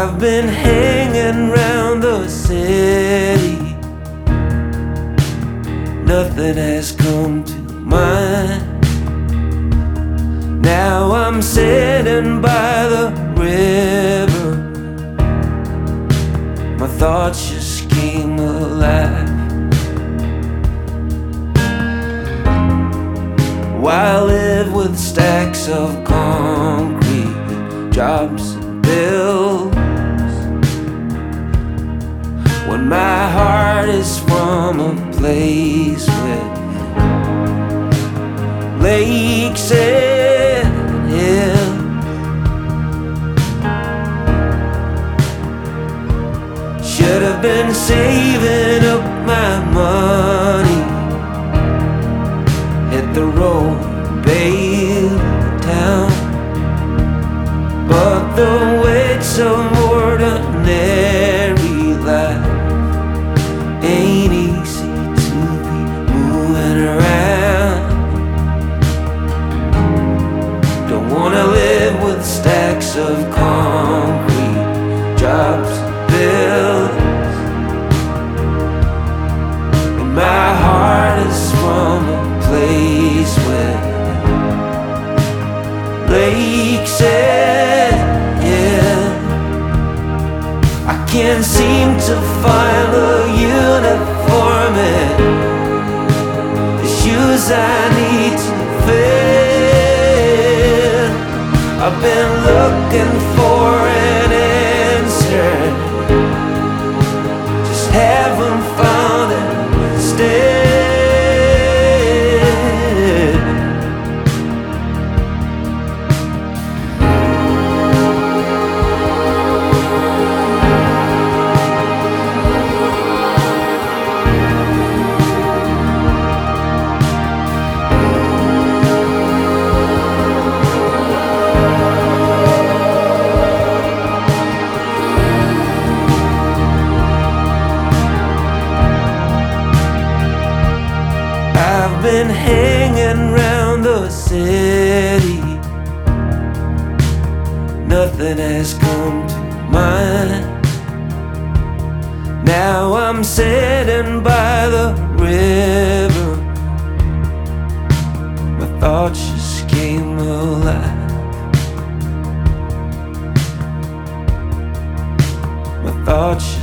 I've been hanging round the city, nothing has come to mind. Now I'm sitting by the river, my thoughts just came alive. Why live with stacks of concrete, jobs and bills, when my heart is from a place with lakes and hills? Should have been saving up my money, hit the road, bail town. But the weights of ordinary life ain't easy to be moving around. Don't wanna live with stacks of concrete, jobs, bills, and my heart is from a place where lakes and hills. I can't seem to find a uniform and the shoes I need to fit. I've been looking for an answer, just haven't found it instead. I've been hanging round the city, nothing has come to mind. Now I'm sitting by the river, my thoughts just came alive. My thoughts